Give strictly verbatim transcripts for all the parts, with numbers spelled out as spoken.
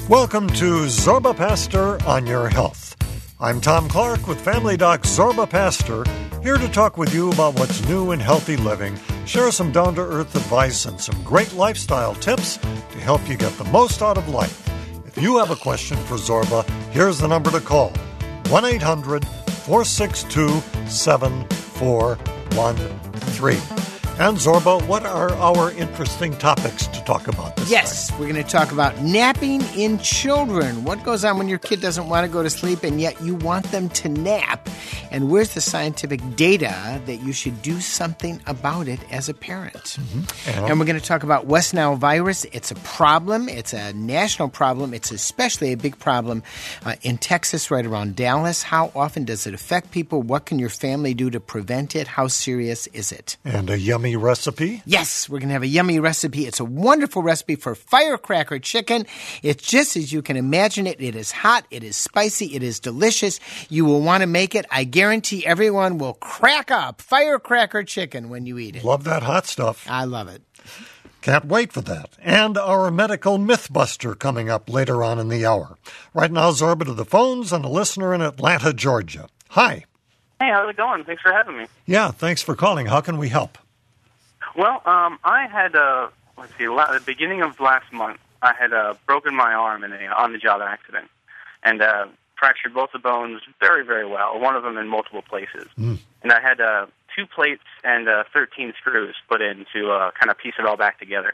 Welcome to Zorba Pastor on Your Health. I'm Tom Clark with Family Doc Zorba Pastor, here to talk with you about what's new in healthy living, share some down-to-earth advice and some great lifestyle tips to help you get the most out of life. If you have a question for Zorba, here's the number to call, one eight hundred four six two seven four one three. And Zorba, what are our interesting topics to talk about this Yes, time? We're going to talk about napping in children. What goes on when your kid doesn't want to go to sleep and yet you want them to nap? And where's the scientific data that you should do something about it as a parent? Mm-hmm. And, and we're going to talk about West Nile virus. It's a problem. It's a national problem. It's especially a big problem uh, in Texas, right around Dallas. How often does it affect people? What can your family do to prevent it? How serious is it? and a yummy recipe? Yes, we're going to have a yummy recipe. It's a wonderful recipe for firecracker chicken. It's just as you can imagine it. It is hot. It is spicy. It is delicious. You will want to make it. I guarantee everyone will crack up firecracker chicken when you eat it. Love that hot stuff. I love it. Can't wait for that. And our medical mythbuster coming up later on in the hour. Right now, Zorba to the phones and a listener in Atlanta, Georgia. Hi. Hey, how's it going? Thanks for having me. Yeah, thanks for calling. How can we help? Well, um, I had, uh, let's see, la- at the beginning of last month, I had uh, broken my arm in a on-the-job accident and uh, fractured both the bones very, very well, one of them in multiple places. Mm. And I had uh, two plates and uh, thirteen screws put in to uh, kind of piece it all back together.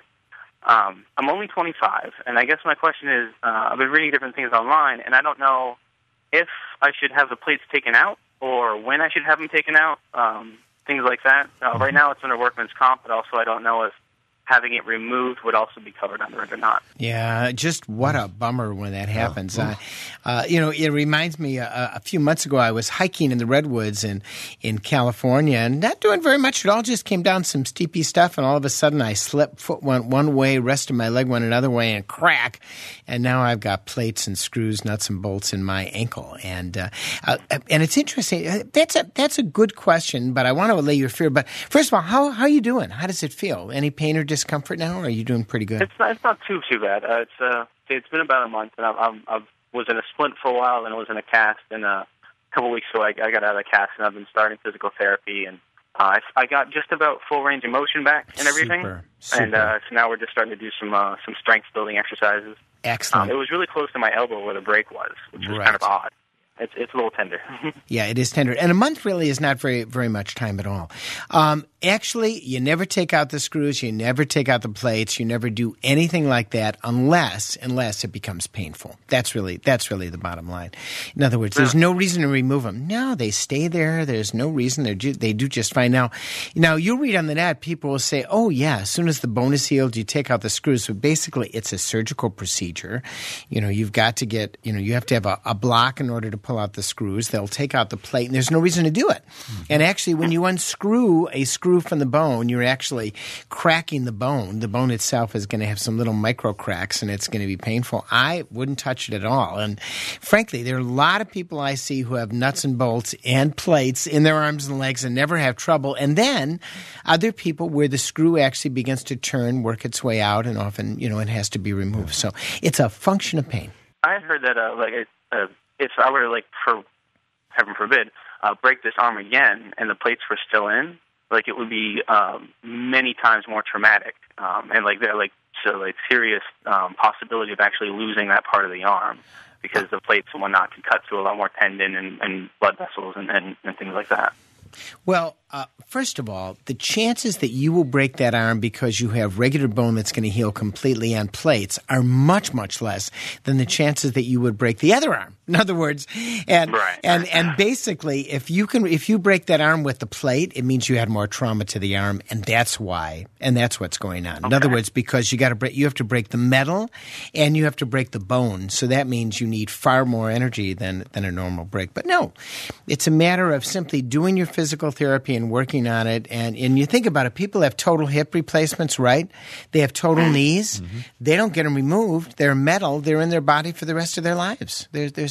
Um, I'm only twenty-five, and I guess my question is, uh, I've been reading different things online, and I don't know if I should have the plates taken out or when I should have them taken out. Um Things like that. Uh, right now it's under workman's comp, but also I don't know if having it removed would also be covered under it or not. Yeah, just what a bummer when that happens. Uh, uh, you know, it reminds me, uh, a few months ago I was hiking in the Redwoods in, in California and not doing very much at all, just came down some steepy stuff, and all of a sudden I slipped, foot went one way, rest of my leg went another way, and crack, and now I've got plates and screws, nuts and bolts in my ankle. And uh, uh, and it's interesting. That's a, that's a good question, but I want to allay your fear. But first of all, how, how are you doing? How does it feel? Any pain or discomfort now, or are you doing pretty good? It's not, it's not too, too bad. Uh, it's uh, it's been about a month, and I, I, I was in a splint for a while, and I was in a cast, and uh, a couple weeks ago I, I got out of the cast, and I've been starting physical therapy, and uh, I, I got just about full range of motion back and everything. Super, super. And uh, so now we're just starting to do some uh, some strength building exercises. Excellent. Um, it was really close to my elbow where the break was, which was Right. kind of odd. It's it's a little tender. Yeah, it is tender. And a month really is not very very much time at all. Um, actually, you never take out the screws, you never take out the plates, you never do anything like that unless unless it becomes painful. That's really that's really the bottom line. In other words, there's no reason to remove them. No, they stay there. There's no reason. They do, they do just fine. Now, now you'll read on the net, people will say, oh, yeah, as soon as the bone is healed, you take out the screws. So basically, it's a surgical procedure. You know, you've got to get, you know, you have to have a, a block in order to pull out the screws. They'll take out the plate, and there's no reason to do it. Mm-hmm. And actually, when you unscrew a screw from the bone, you're actually cracking the bone. The bone itself is going to have some little micro cracks, and it's going to be painful. I wouldn't touch it at all. And frankly, there are a lot of people I see who have nuts and bolts and plates in their arms and legs and never have trouble. And then other people where the screw actually begins to turn, work its way out, and often, you know, it has to be removed. So it's a function of pain. I had heard that, uh, like, uh, if I were to, like, for heaven forbid, uh, break this arm again and the plates were still in, like, it would be um, many times more traumatic, um, and like they're like so like serious um, possibility of actually losing that part of the arm because the plates and whatnot can cut through a lot more tendon and, and blood vessels and, and, and things like that. Well, uh, first of all, the chances that you will break that arm because you have regular bone that's going to heal completely on plates are much, much less than the chances that you would break the other arm. In other words, and right. and and basically, if you can, if you break that arm with the plate, it means you had more trauma to the arm, and that's why, and that's what's going on. In okay. other words, because you got to break, you have to break the metal, and you have to break the bone. So that means you need far more energy than than a normal break. But no, it's a matter of simply doing your physical therapy and working on it. And and you think about it, people have total hip replacements, right? They have total knees. Mm-hmm. They don't get them removed. They're metal. They're in their body for the rest of their lives. There's there's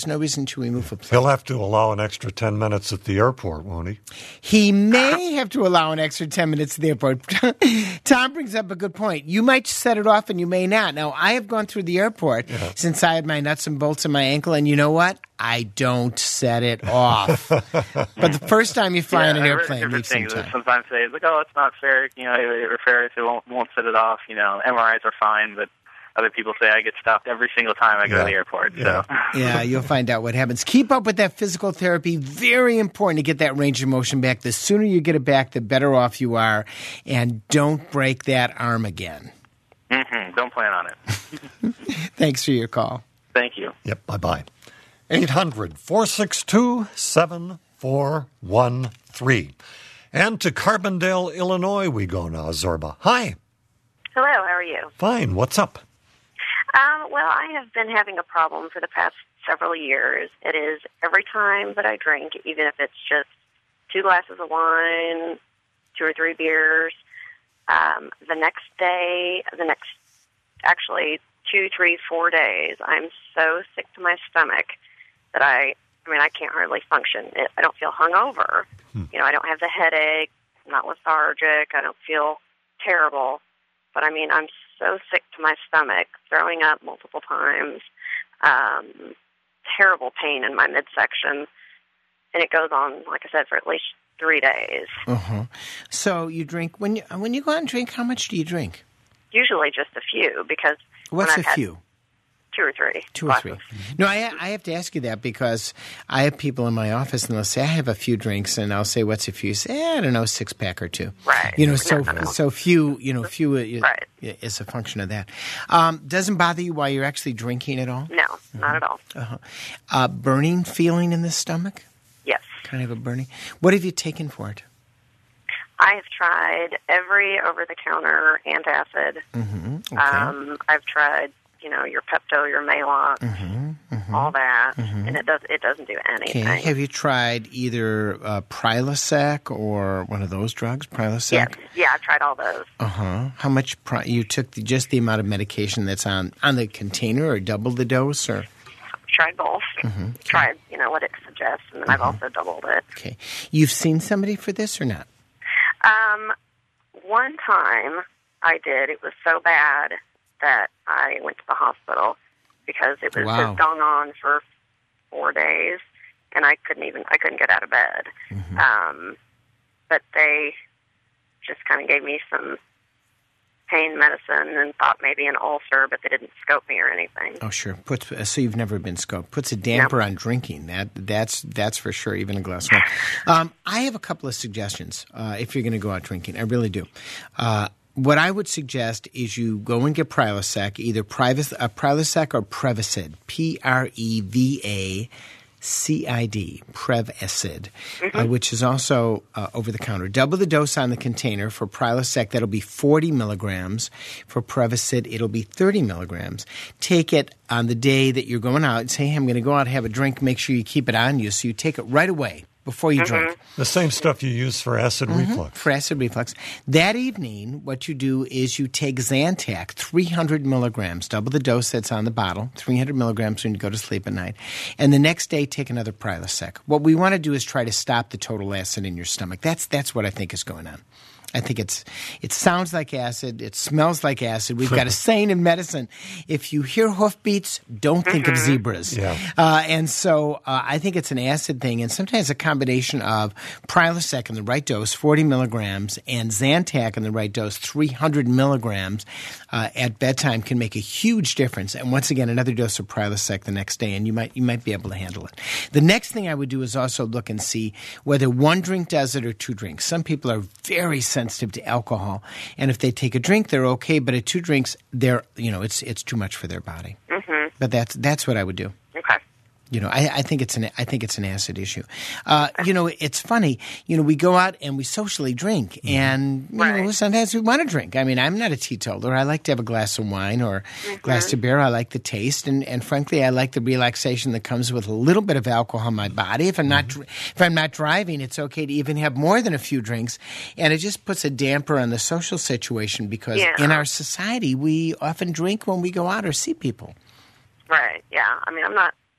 there's no reason to remove a plate. He'll have to allow an extra ten minutes at the airport, won't he? He may have to allow an extra ten minutes at the airport. Tom brings up a good point. You might set it off and you may not. Now, I have gone through the airport yeah. since I had my nuts and bolts in my ankle, and you know what? I don't set it off. But the first time you fly yeah, on an I airplane, leave some things. time. Sometimes they like, oh, it's not fair. You know, it refers it won't, won't set it off. You know, M R Is are fine, but other people say I get stopped every single time I go yeah. to the airport. Yeah. So yeah, you'll find out what happens. Keep up with that physical therapy. Very important to get that range of motion back. The sooner you get it back, the better off you are. And don't break that arm again. Mm-hmm. Don't plan on it. Thanks for your call. Thank you. Yep, bye-bye. eight hundred, four six two, seven four one three. And to Carbondale, Illinois we go now, Zorba. Hi. Hello, how are you? Fine. What's up? Um, well, I have been having a problem for the past several years. It is every time that I drink, even if it's just two glasses of wine, two or three beers, um, the next day, the next, actually two, three, four days, I'm so sick to my stomach that I, I mean, I can't hardly function. It, I don't feel hungover. Hmm. You know, I don't have the headache, I'm not lethargic, I don't feel terrible. But, I mean, I'm so sick to my stomach, throwing up multiple times, um, terrible pain in my midsection, and it goes on, like I said, for at least three days. Uh-huh. So you drink, when you, when you go out and drink, how much do you drink? Usually just a few, because What's when a I've few? Two or three. Two or glasses. three. No, I, I have to ask you that because I have people in my office and they'll say, I have a few drinks, and I'll say, what's a few? Say, eh, I don't know, six pack or two. Right. You know, so no, no. so few, you know, few right. is a function of that. Um, doesn't bother you while you're actually drinking at all? No, mm-hmm. not at all. Uh-huh. Uh, burning feeling in the stomach? Yes. Kind of a burning. What have you taken for it? I have tried every over-the-counter antacid. Mm-hmm. Okay. Um, I've tried, you know, your Pepto, your Maalox, mm-hmm. Mm-hmm. all that, mm-hmm. and it does it doesn't do anything. Okay. Have you tried either uh, Prilosec or one of those drugs, Prilosec? Yeah, yeah, I've tried all those. Uh huh. How much? Pri- you took the, just the amount of medication that's on on the container, or double the dose, or? Tried both. Mm-hmm. Okay. Tried, you know, what it suggests, and then mm-hmm. I've also doubled it. Okay. You've seen somebody for this or not? Um, one time I did. It was so bad that I went to the hospital because it was wow. just gone on for four days, and I couldn't even I couldn't get out of bed. Mm-hmm. Um, but they just kind of gave me some pain medicine and thought maybe an ulcer, but they didn't scope me or anything. Oh, sure. Puts so you've never been scoped. Puts a damper no. on drinking. That that's that's for sure. Even a glass of wine. Um, I have a couple of suggestions uh, if you're going to go out drinking. I really do. Uh, what I would suggest is you go and get Prilosec, either Privis, uh, Prilosec or Prevacid. P R E V A C I D, Prevacid, mm-hmm. uh, which is also uh, over-the-counter. Double the dose on the container. For Prilosec, that'll be forty milligrams. For Prevacid, it'll be thirty milligrams. Take it on the day that you're going out and say, hey, I'm going to go out and have a drink. Make sure you keep it on you so you take it right away before you mm-hmm. drink. The same stuff you use for acid mm-hmm. reflux. For acid reflux. That evening, what you do is you take Zantac, three hundred milligrams, double the dose that's on the bottle, three hundred milligrams when you go to sleep at night. And the next day, take another Prilosec. What we want to do is try to stop the total acid in your stomach. That's that's what I think is going on. I think it's it sounds like acid. It smells like acid. We've got a saying in medicine: if you hear hoofbeats, don't think mm-hmm. of zebras. Yeah. Uh, and so uh, I think it's an acid thing, and sometimes a combination of Prilosec in the right dose, forty milligrams, and Zantac in the right dose, three hundred milligrams, uh, at bedtime can make a huge difference. And once again, another dose of Prilosec the next day, and you might you might be able to handle it. The next thing I would do is also look and see whether one drink does it or two drinks. Some people are very sensitive sensitive to alcohol, and if they take a drink, they're okay. But at two drinks, they're you know it's it's too much for their body. Mm-hmm. But that's that's what I would do. Okay. You know, I, I think it's an I think it's an acid issue. Uh, you know, it's funny. You know, we go out and we socially drink, and you right. know, sometimes we want to drink. I mean, I'm not a teetotaler. I like to have a glass of wine or mm-hmm. a glass of beer. I like the taste, and, and frankly, I like the relaxation that comes with a little bit of alcohol in my body. If I'm not mm-hmm. if I'm not driving, it's okay to even have more than a few drinks, and it just puts a damper on the social situation because yeah. in our society, we often drink when we go out or see people. Right. Yeah. I mean, I'm not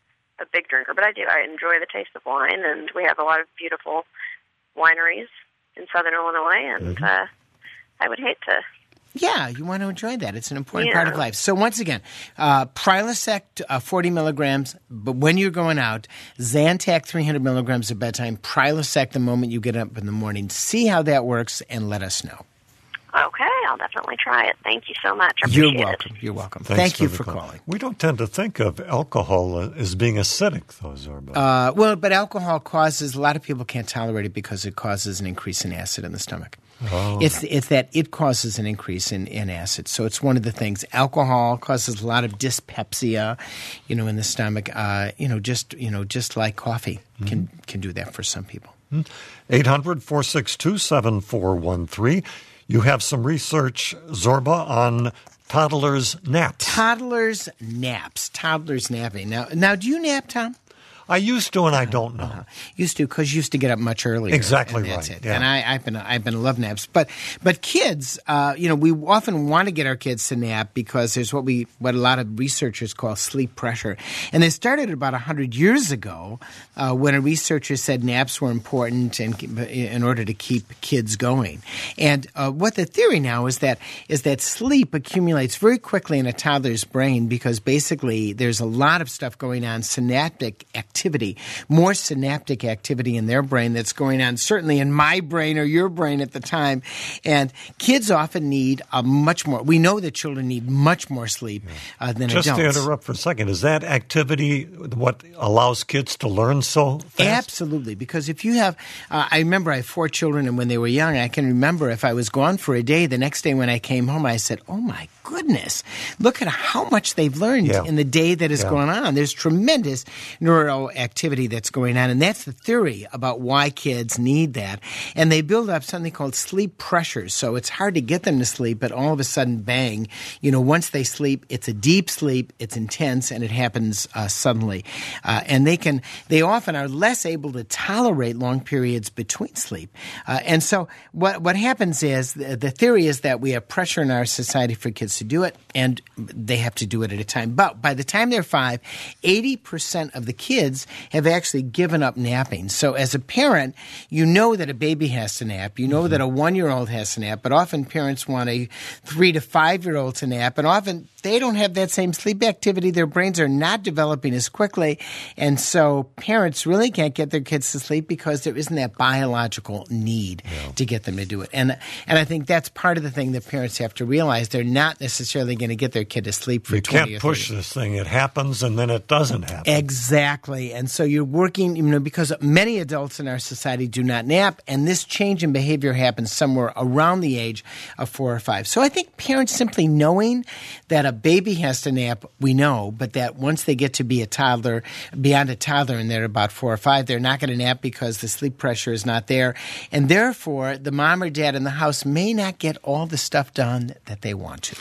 a big drinker, but I do. I enjoy the taste of wine, and we have a lot of beautiful wineries in Southern Illinois, and mm-hmm. uh, I would hate to. Yeah, you want to enjoy that. It's an important yeah. part of life. So once again, uh, Prilosec, uh, forty milligrams, but when you're going out, Zantac, three hundred milligrams at bedtime, Prilosec the moment you get up in the morning. See how that works and let us know. Okay, I'll definitely try it. Thank you so much. I appreciate You're welcome. It. You're welcome. Thanks Thank for you the for call. calling. We don't tend to think of alcohol as being acidic, though, Zorba. Uh, well, but alcohol causes, a lot of people can't tolerate it because it causes an increase in acid in the stomach. Oh. It's, it's that it causes an increase in, in acid. So it's one of the things. Alcohol causes a lot of dyspepsia, you know, in the stomach. Uh, you know, just you know, just like coffee mm-hmm. can can do that for some people. eight hundred, four six two, seven four one three. You have some research, Zorba, on toddlers' naps. Toddlers' naps. Toddlers' napping. Now, now, do you nap, Tom? I used to, and I don't know. Uh-huh. Used to, because you used to get up much earlier. Exactly and that's right. It. Yeah. And I, I've been, I've been love naps, but but kids, uh, you know, we often want to get our kids to nap because there's what we, what a lot of researchers call sleep pressure, and they started about a hundred years ago uh, when a researcher said naps were important and in order to keep kids going. And uh, what the theory now is that is that sleep accumulates very quickly in a toddler's brain because basically there's a lot of stuff going on, synaptic activity. Activity, more synaptic activity in their brain that's going on, certainly in my brain or your brain at the time. And kids often need a much more, we know that children need much more sleep uh, than Just adults. Just to interrupt for a second, is that activity what allows kids to learn so fast? Absolutely, because if you have, uh, I remember I have four children, and when they were young, I can remember if I was gone for a day, the next day when I came home, I said, oh my goodness, look at how much they've learned yeah. in the day that has yeah. gone on. There's tremendous neuro activity that's going on, and that's the theory about why kids need that. And they build up something called sleep pressure, so it's hard to get them to sleep, but all of a sudden, bang, you know, once they sleep, it's a deep sleep, it's intense, and it happens uh, suddenly. Uh, and they can, they often are less able to tolerate long periods between sleep. Uh, and so what what happens is, the, the theory is that we have pressure in our society for kids to do it, and they have to do it at a time. But by the time they're five, eighty percent of the kids have actually given up napping. So as a parent, you know that a baby has to nap. You know mm-hmm. that a one-year-old has to nap. But often parents want a three- to five-year-old to nap. And often they don't have that same sleep activity. Their brains are not developing as quickly. And so parents really can't get their kids to sleep because there isn't that biological need yeah. to get them to do it. And and I think that's part of the thing that parents have to realize. They're not necessarily going to get their kid to sleep for you twenty can't or push thirty. this thing. It happens, and then it doesn't happen. Exactly. And so you're working, you know, because many adults in our society do not nap, and this change in behavior happens somewhere around the age of four or five. So I think parents simply knowing that a baby has to nap, we know, but that once they get to be a toddler, beyond a toddler, and they're about four or five, they're not going to nap because the sleep pressure is not there. And therefore, the mom or dad in the house may not get all the stuff done that they want to.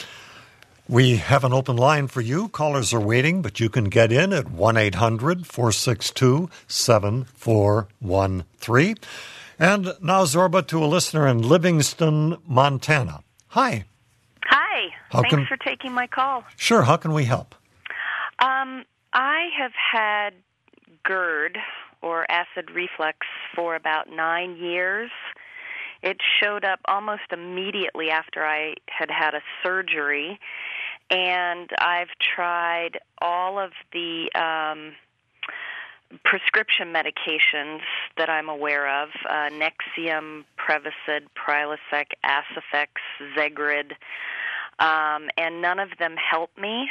We have an open line for you. Callers are waiting, but you can get in at one eight hundred, four six two, seven four one three. And now, Zorba, to a listener in Livingston, Montana. Hi. Hi. How Thanks can, for taking my call. Sure. How can we help? Um, I have had GERD, or acid reflux, for about nine years. It showed up almost immediately after I had had a surgery, and I've tried all of the um, prescription medications that I'm aware of, uh, Nexium, Prevacid, Prilosec, Acifex, Zegrid, um, and none of them help me.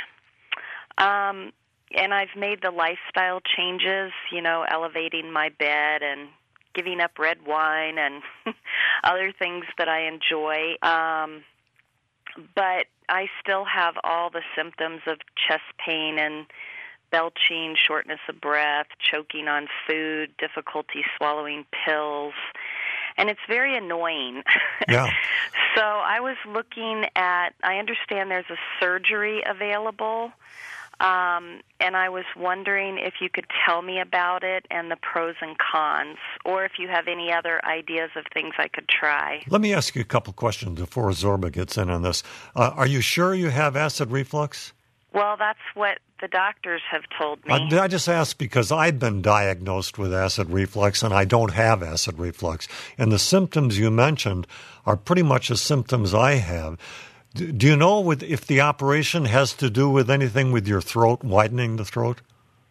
Um, and I've made the lifestyle changes, you know, elevating my bed and giving up red wine and other things that I enjoy. Um, but I still have all the symptoms of chest pain and belching, shortness of breath, choking on food, difficulty swallowing pills. And it's very annoying. Yeah. So I was looking at, I understand there's a surgery available. Um, and I was wondering if you could tell me about it and the pros and cons, or if you have any other ideas of things I could try. Let me ask you a couple questions before Zorba gets in on this. Uh, are you sure you have acid reflux? Well, that's what the doctors have told me. I, I just asked because I've been diagnosed with acid reflux, and I don't have acid reflux. And the symptoms you mentioned are pretty much the symptoms I have. Do, do you know with, if the operation has to do with anything with your throat, widening the throat?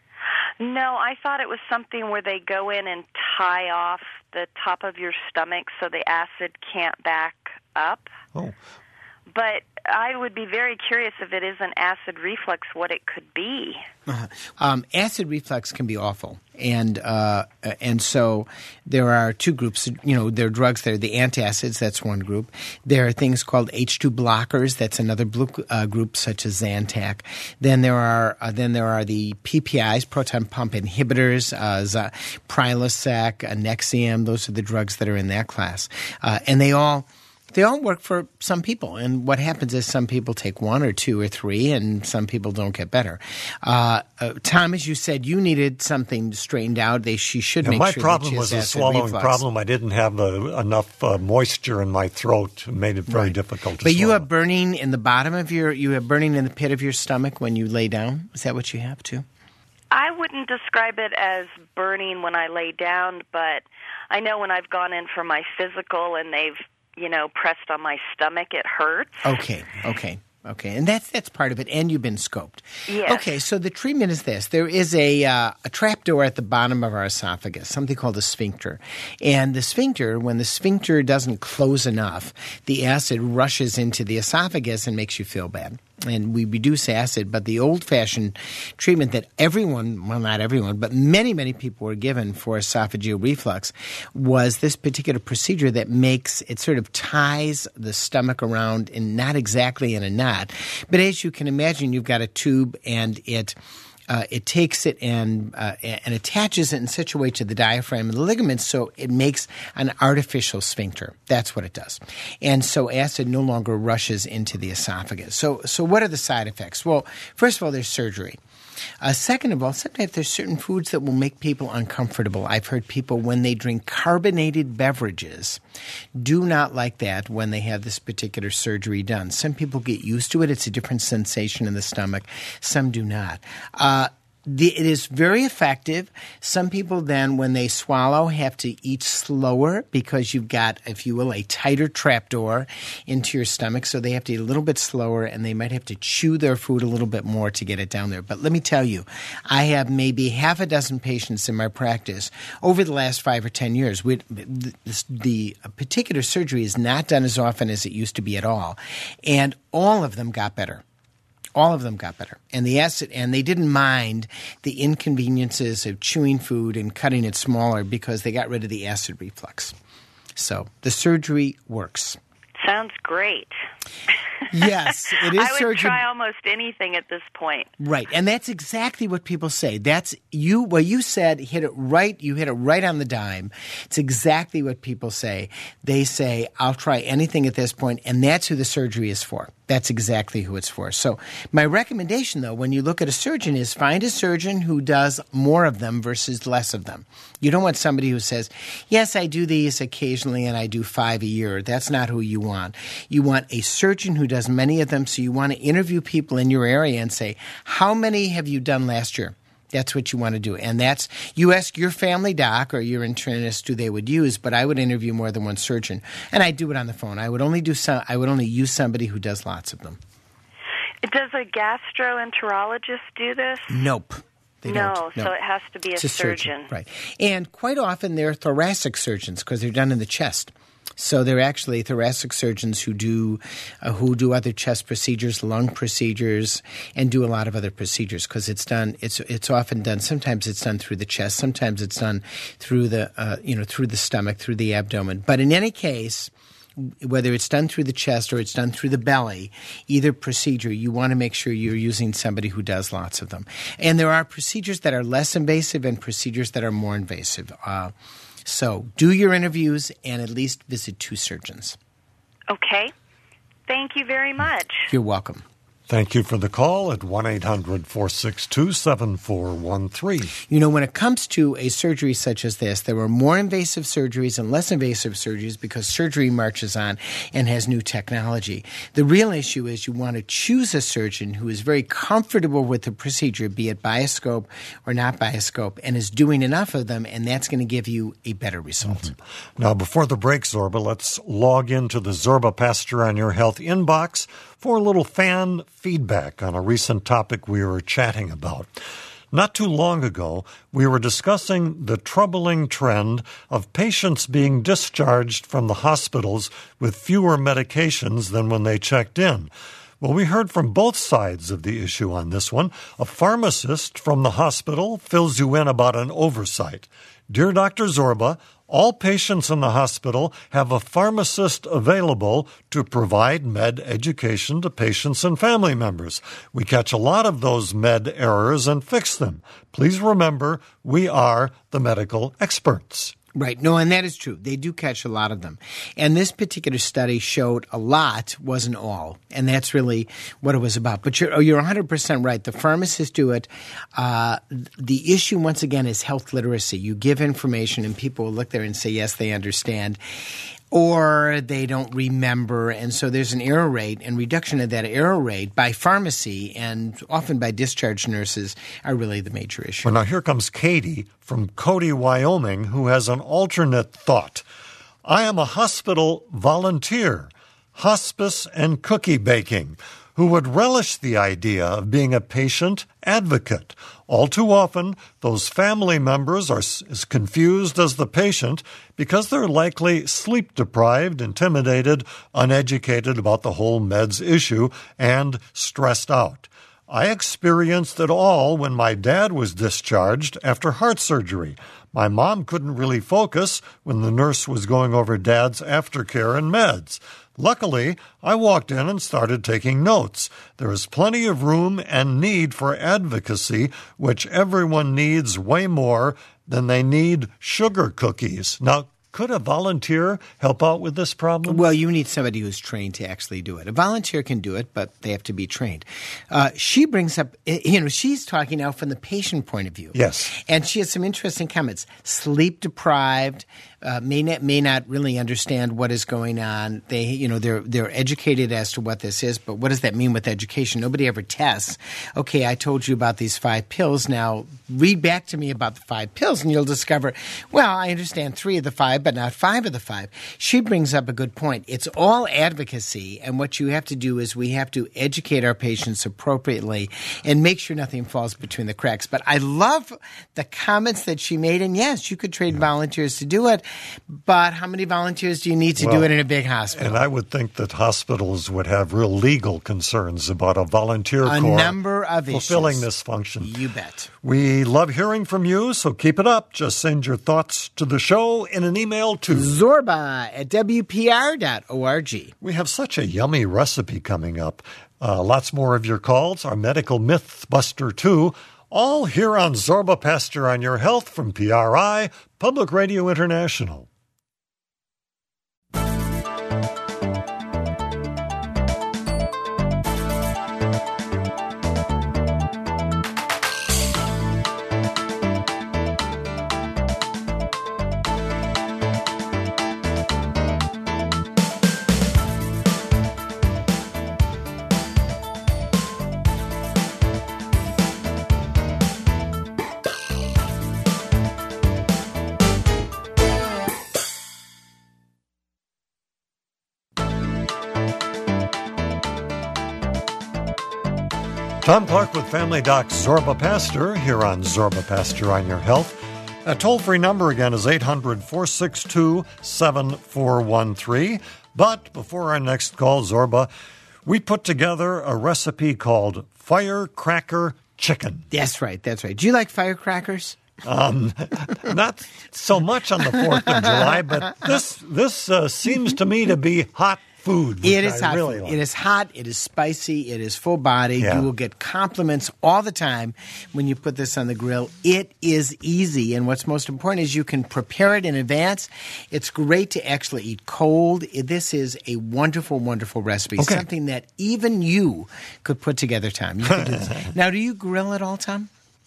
No, I thought it was something where they go in and tie off the top of your stomach so the acid can't back up. Oh. But I would be very curious if it isn't acid reflux, what it could be. Uh, um, acid reflux can be awful, and uh, and so there are two groups. You know, there are drugs. There are the antacids. That's one group. There are things called H two blockers. That's another blue, uh, group, such as Zantac. Then there are uh, then there are the P P Is, proton pump inhibitors, uh, Z- Prilosec, uh, Nexium. Those are the drugs that are in that class, uh, and they all. They all work for some people, and what happens is some people take one or two or three, and some people don't get better. Uh, uh, Tom, as you said, you needed something straightened out. They, she should yeah, make my sure problem that she was has a acid swallowing reflux. problem. I didn't have uh, enough uh, moisture in my throat. It made it very Right. difficult to But swallow. you have burning in the bottom of your – you have burning in the pit of your stomach when you lay down? Is that what you have too? I wouldn't describe it as burning when I lay down, but I know when I've gone in for my physical and they've – you know, pressed on my stomach, it hurts. Okay, okay, okay. And that's that's part of it, and you've been scoped. Yes. Okay, so the treatment is this. There is a, uh, a trap door at the bottom of our esophagus, something called a sphincter. And the sphincter, when the sphincter doesn't close enough, the acid rushes into the esophagus and makes you feel bad. And we reduce acid, but the old-fashioned treatment that everyone, well, not everyone, but many, many people were given for esophageal reflux was this particular procedure that makes, it sort of ties the stomach around, in not exactly in a knot, but as you can imagine, you've got a tube and it... Uh, it takes it and uh, and attaches it in such a way to the diaphragm and the ligaments so it makes an artificial sphincter. That's what it does. And so acid no longer rushes into the esophagus. So so what are the side effects? Well, first of all, there's surgery. Uh, second of all, sometimes there's certain foods that will make people uncomfortable. I've heard people, when they drink carbonated beverages, do not like that when they have this particular surgery done. Some people get used to it. It's a different sensation in the stomach. Some do not. Uh, The, it is very effective. Some people then, when they swallow, have to eat slower because you've got, if you will, a tighter trapdoor into your stomach. So they have to eat a little bit slower, and they might have to chew their food a little bit more to get it down there. But let me tell you, I have maybe half a dozen patients in my practice over the last five or ten years. We, the, the particular surgery is not done as often as it used to be at all, and all of them got better. All of them got better. And the acid, and they didn't mind the inconveniences of chewing food and cutting it smaller because they got rid of the acid reflux. So the surgery works. Sounds great. Yes, it is I would surgery. try almost anything at this point. Right, and that's exactly what people say. That's you. Well, you said hit it right. You hit it right on the dime. It's exactly what people say. They say, "I'll try anything at this point," and that's who the surgery is for. That's exactly who it's for. So my recommendation, though, when you look at a surgeon is find a surgeon who does more of them versus less of them. You don't want somebody who says, yes, I do these occasionally and I do five a year. That's not who you want. You want a surgeon who does many of them, so you want to interview people in your area and say, how many have you done last year? That's what you want to do. And that's, you ask your family doc or your internist who they would use, but I would interview more than one surgeon. And I do it on the phone. I would only do some, I would only use somebody who does lots of them. Does a gastroenterologist do this? Nope. They no, don't. so it has to be a, it's a surgeon. surgeon. Right. And quite often they're thoracic surgeons because they're done in the chest. So they're actually thoracic surgeons who do uh, who do other chest procedures, lung procedures, and do a lot of other procedures because it's done. It's it's often done. Sometimes it's done through the chest. Sometimes it's done through the uh, you know through the stomach, through the abdomen. But in any case, whether it's done through the chest or it's done through the belly, either procedure, you want to make sure you're using somebody who does lots of them. And there are procedures that are less invasive and procedures that are more invasive. Uh, So do your interviews and at least visit two surgeons. Okay. Thank you very much. You're welcome. Thank you for the call at one eight hundred four six two seven four one three. You know, when it comes to a surgery such as this, there are more invasive surgeries and less invasive surgeries because surgery marches on and has new technology. The real issue is you want to choose a surgeon who is very comfortable with the procedure, be it bioscope or not bioscope, and is doing enough of them, and that's going to give you a better result. Mm-hmm. Now, before the break, Zorba, let's log into the Zorba Pastor on Your Health inbox for a little fan feedback on a recent topic we were chatting about. Not too long ago, we were discussing the troubling trend of patients being discharged from the hospitals with fewer medications than when they checked in. Well, we heard from both sides of the issue on this one. A pharmacist from the hospital fills you in about an oversight. Dear Doctor Zorba, all patients in the hospital have a pharmacist available to provide med education to patients and family members. We catch a lot of those med errors and fix them. Please remember, we are the medical experts. Right. No, and that is true. They do catch a lot of them. And this particular study showed a lot wasn't all. And that's really what it was about. But you're, you're one hundred percent right. The pharmacists do it. Uh, the issue, once again, is health literacy. You give information and people will look there and say, yes, they understand. Or they don't remember, and so there's an error rate, and reduction of that error rate by pharmacy and often by discharge nurses are really the major issue. Well, now here comes Katie from Cody, Wyoming, who has an alternate thought. I am a hospital volunteer, hospice and cookie baking, who would relish the idea of being a patient advocate. All too often, those family members are as confused as the patient because they're likely sleep-deprived, intimidated, uneducated about the whole meds issue, and stressed out. I experienced it all when my dad was discharged after heart surgery. My mom couldn't really focus when the nurse was going over Dad's aftercare and meds. Luckily, I walked in and started taking notes. There is plenty of room and need for advocacy, which everyone needs way more than they need sugar cookies. Now, could a volunteer help out with this problem? Well, you need somebody who's trained to actually do it. A volunteer can do it, but they have to be trained. Uh, she brings up, you know, she's talking now from the patient point of view. Yes. And she has some interesting comments. Sleep deprived, uh, may not may not really understand what is going on. They, you know, they're they're educated as to what this is, but what does that mean with education? Nobody ever tests. Okay, I told you about these five pills. Now read back to me about the five pills, and you'll discover, well, I understand three of the five, but not five of the five. She brings up a good point. It's all advocacy, and what you have to do is we have to educate our patients appropriately and make sure nothing falls between the cracks. But I love the comments that she made, and yes, you could train yeah. volunteers to do it, but how many volunteers do you need to well, do it in a big hospital? And I would think that hospitals would have real legal concerns about a volunteer a corps number of fulfilling issues. this function. You bet. We love hearing from you, so keep it up. Just send your thoughts to the show in an email to Zorba at W P R dot org. We have such a yummy recipe coming up. Uh, lots more of your calls, our Medical Myth Buster two, all here on Zorba Pastor on Your Health from P R I, Public Radio International. Tom Clark with Family Doc Zorba Pastor here on Zorba Pastor on Your Health. A toll-free number again is eight hundred four six two seven four one three. But before our next call, Zorba, we put together a recipe called Firecracker Chicken. That's right, that's right. Do you like firecrackers? Um, not so much on the fourth of July, but this this uh, seems to me to be hot food. Which It is I hot really food. like. It is hot. It is spicy. It is full-bodied. Yeah. You will get compliments all the time when you put this on the grill. It is easy, and what's most important is you can prepare it in advance. It's great to actually eat cold. This is a wonderful, wonderful recipe. Okay. Something that even you could put together, Tom. You could do this. Now, do you grill at all, Tom?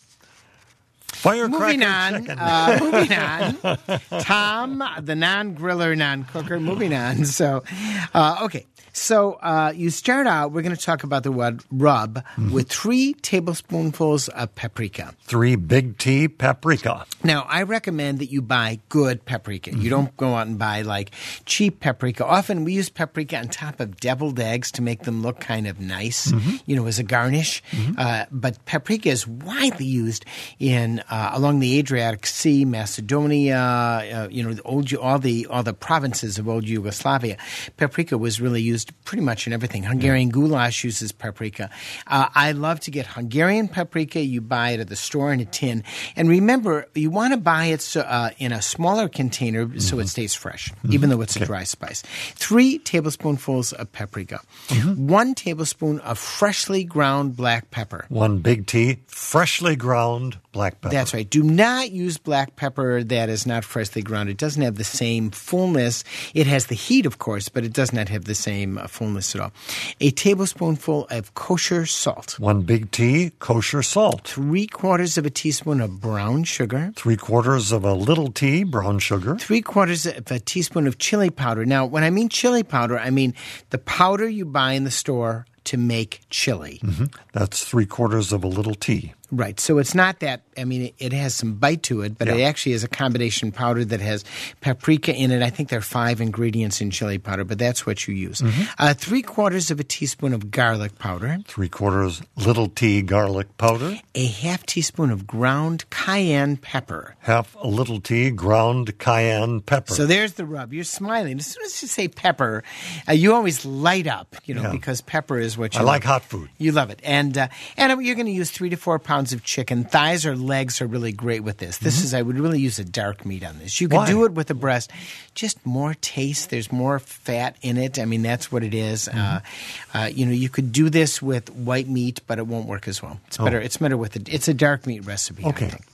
Firecracker Moving on, chicken. uh, moving on. Tom, the non-griller, non-cooker. Moving on. So, uh, okay. So uh, you start out. We're going to talk about the word rub Mm-hmm. with three tablespoonfuls of paprika. Three big T paprika. Now, I recommend that you buy good paprika. Mm-hmm. You don't go out and buy like cheap paprika. Often we use paprika on top of deviled eggs to make them look kind of nice, Mm-hmm. you know, as a garnish. Uh, but paprika is widely used in uh, along the Adriatic Sea, Macedonia, uh, you know, the old all the all the provinces of old Yugoslavia. Paprika was really used pretty much in everything. Hungarian goulash uses paprika. Uh, I love to get Hungarian paprika. You buy it at the store in a tin. And remember, you want to buy it so, uh, in a smaller container mm-hmm. so it stays fresh, mm-hmm. even though it's okay. a dry spice. Three tablespoonfuls of paprika. Mm-hmm. One tablespoon of freshly ground black pepper. One big T freshly ground black pepper. That's right. Do not use black pepper that is not freshly ground. It doesn't have the same fullness. It has the heat, of course, but it does not have the same uh, fullness at all. A tablespoonful of kosher salt. One big T kosher salt. Three quarters of a teaspoon of brown sugar. Three quarters of a little T brown sugar. Three quarters of a teaspoon of chili powder. Now, when I mean chili powder, I mean the powder you buy in the store to make chili. Mm-hmm. That's three quarters of a little T. Right. So it's not that, I mean, it, it has some bite to it, but Yeah. it actually is a combination powder that has paprika in it. I think there are five ingredients in chili powder, but that's what you use. Mm-hmm. Uh, three quarters of a teaspoon of garlic powder. Three quarters little T garlic powder. A half teaspoon of ground cayenne pepper. Half a little T ground cayenne pepper. So there's the rub. You're smiling. As soon as you say pepper, uh, you always light up, you know, Yeah. because pepper is what you I love. like hot food. You love it. And uh, and you're going to use three to four pounds of chicken. Thighs or legs are really great with this. This Mm-hmm. is, I would really use a dark meat on this. You can Why? do it with the breast. Just more taste. There's more fat in it. I mean, that's what it is. Mm-hmm. Uh, uh, you know, you could do this with white meat, but it won't work as well. It's Oh. better. It's better with it. It's a dark meat recipe. Okay. I think.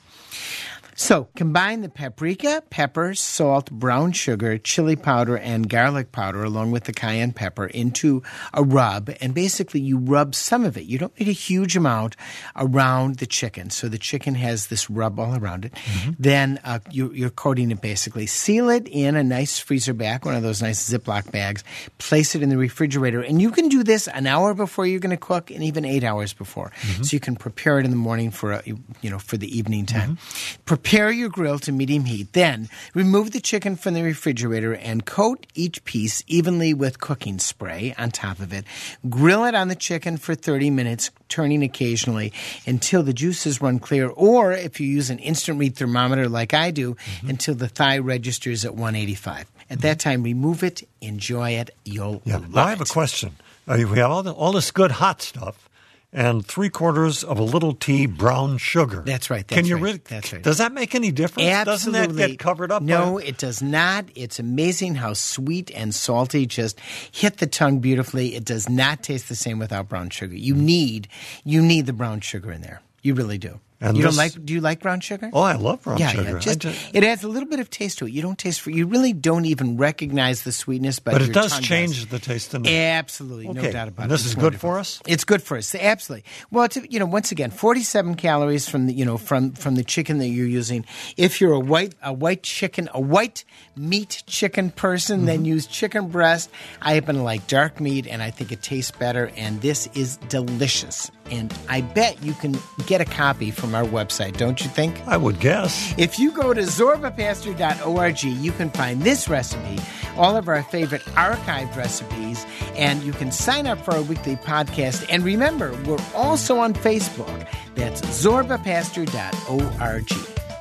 So combine the paprika, pepper, salt, brown sugar, chili powder, and garlic powder along with the cayenne pepper into a rub. And basically you rub some of it. You don't need a huge amount around the chicken. So the chicken has this rub all around it. Mm-hmm. Then uh, you, you're coating it basically. Seal it in a nice freezer bag, one of those nice Ziploc bags. Place it in the refrigerator. And you can do this an hour before you're going to cook and even eight hours before. Mm-hmm. So you can prepare it in the morning for, a, you know, for the evening time. Mm-hmm. Prepare Prepare your grill to medium heat. Then remove the chicken from the refrigerator and coat each piece evenly with cooking spray on top of it. Grill it on the chicken for thirty minutes, turning occasionally until the juices run clear, or if you use an instant read thermometer like I do, mm-hmm. until the thigh registers at one eighty-five. At mm-hmm. that time, remove it, enjoy it, you'll yeah. love Now I have it. a question. Uh, we have all, the, all this good hot stuff. And three quarters of a little T brown sugar. That's right. That's Can you right. really? That's right. Does that make any difference? Absolutely. Doesn't that get covered up? No, by... it does not. It's amazing how sweet and salty just hit the tongue beautifully. It does not taste the same without brown sugar. You need, you need the brown sugar in there. You really do. And you this... don't like? Do you like brown sugar? Oh, I love brown yeah, sugar. Yeah, just, just... It adds a little bit of taste to it. You don't taste for. You really don't even recognize the sweetness, but, but it your does tongue change does. the taste of it. Absolutely, okay. no doubt about and it. this It's is wonderful. good for us. It's good for us. Absolutely. Well, it's, you know, once again, forty-seven calories from the you know from from the chicken that you're using. If you're a white a white chicken a white meat chicken person, mm-hmm. then use chicken breast. I happen to like dark meat, and I think it tastes better. And this is delicious. And I bet you can get a copy from our website, don't you think? I would guess. If you go to zorba pastor dot org, you can find this recipe, all of our favorite archived recipes, and you can sign up for our weekly podcast. And remember, we're also on Facebook. That's zorba pastor dot org.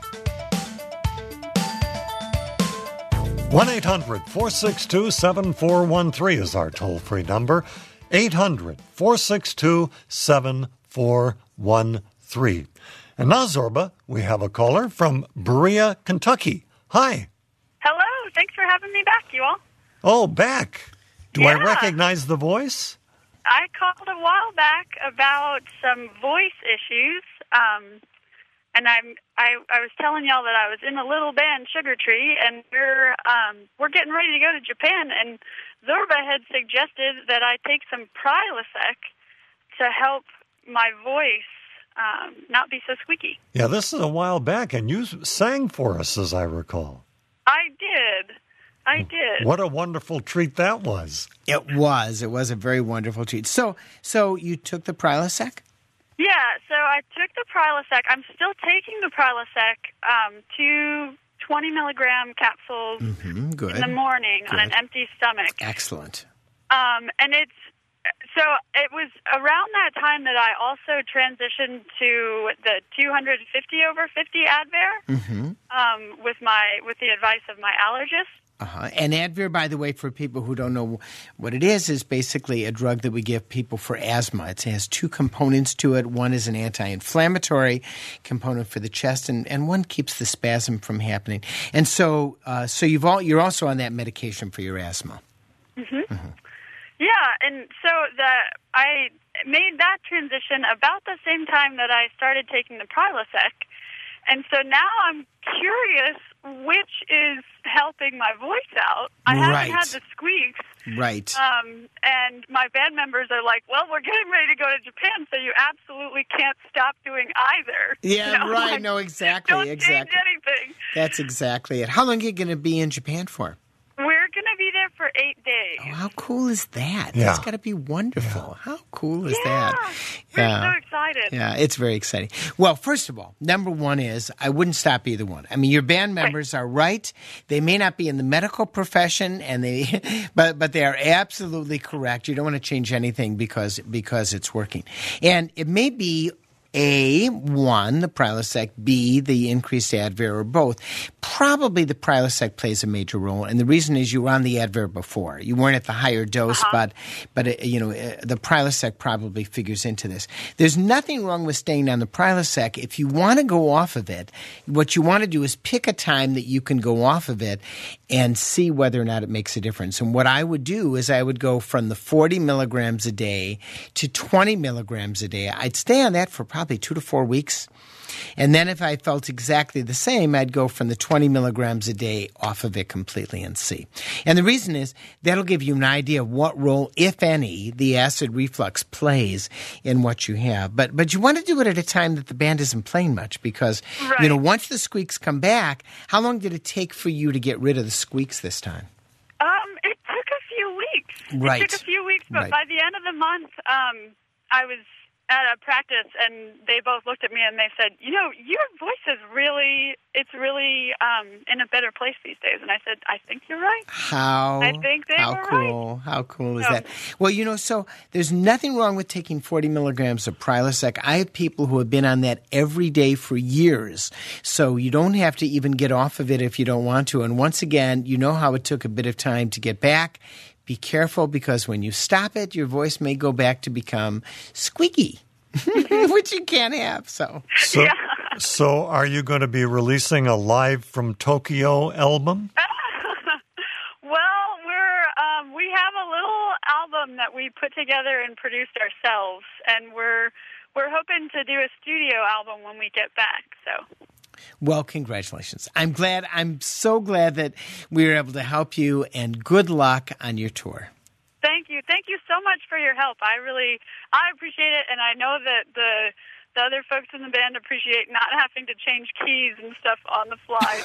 one eight hundred four six two seven four one three is our toll-free number. eight hundred four six two seven four one three. And now, Zorba, we have a caller from Berea, Kentucky. Hi. Hello. Thanks for having me back, you all. Oh, back. Do Yeah. I recognize the voice? I called a while back about some voice issues, um, and I'm I, I was telling y'all that I was in a little band, Sugar Tree, and we're um, we're getting ready to go to Japan, and Zorba had suggested that I take some Prilosec to help my voice um, not be so squeaky. Yeah, this is a while back, and you sang for us, as I recall. I did. I did. What a wonderful treat that was. It was. It was a very wonderful treat. So, so you took the Prilosec? Yeah, so I took the Prilosec. I'm still taking the Prilosec, um, two twenty milligram capsules Mm-hmm, good. in the morning Good. on an empty stomach. Excellent. Um, and it's so it was around that time that I also transitioned to the two fifty over fifty Advair Mm-hmm. um, with my with the advice of my allergist. Uh-huh. And Advair, by the way, for people who don't know what it is, is basically a drug that we give people for asthma. It has two components to it. One is an anti-inflammatory component for the chest, and, and one keeps the spasm from happening. And so, uh, so you've all you're also on that medication for your asthma. Mm-hmm. Mm-hmm. Yeah, and so the I made that transition about the same time that I started taking the Prilosec. And so now I'm curious which is helping my voice out. I Right. haven't had the squeaks. Right. Um, and my band members are like, well, we're getting ready to go to Japan, so you absolutely can't stop doing either. Yeah, You know, right. like, No, exactly. Don't exactly. change anything. That's exactly it. How long are you going to be in Japan for? We're going to be there for eight days. Oh, how cool is that? Yeah. That's got to be wonderful. How cool is yeah, that? we're Yeah. so excited. Yeah, it's very exciting. Well, first of all, number one is I wouldn't stop either one. I mean, your band members are right. They may not be in the medical profession, and they, but but they are absolutely correct. You don't want to change anything because because it's working, and it may be. A, one, the Prilosec, B, the increased Advair, or both. Probably the Prilosec plays a major role, and the reason is you were on the Advair before. You weren't at the higher dose, Uh-huh. but, but uh, you know, uh, the Prilosec probably figures into this. There's nothing wrong with staying on the Prilosec. If you want to go off of it, what you want to do is pick a time that you can go off of it and see whether or not it makes a difference. And what I would do is I would go from the forty milligrams a day to twenty milligrams a day. I'd stay on that for probably two to four weeks. And then if I felt exactly the same, I'd go from the twenty milligrams a day off of it completely and see. And the reason is that'll give you an idea of what role, if any, the acid reflux plays in what you have. But but you want to do it at a time that the band isn't playing much because, Right. you know, once the squeaks come back, how long did it take for you to get rid of the squeaks this time? Um, it took a few weeks. Right. It took a few weeks, but Right. by the end of the month, um, I was at a practice, and they both looked at me and they said, you know, your voice is really, it's really um, in a better place these days. And I said, I think you're right. How I think they how were cool how cool is So- that? Well, you know, so there's nothing wrong with taking forty milligrams of Prilosec. I have people who have been on that every day for years, so you don't have to even get off of it if you don't want to. And once again, you know how it took a bit of time to get back. Be careful because when you stop it, your voice may go back to become squeaky, which you can't have. So. So, Yeah. so are you going to be releasing a Live from Tokyo album? Well, we're um, we have a little album that we put together and produced ourselves, and we're we're hoping to do a studio album when we get back. So. Well, congratulations. I'm glad. I'm so glad that we were able to help you, and good luck on your tour. Thank you. Thank you so much for your help. I really, I appreciate it, and I know that the the other folks in the band appreciate not having to change keys and stuff on the fly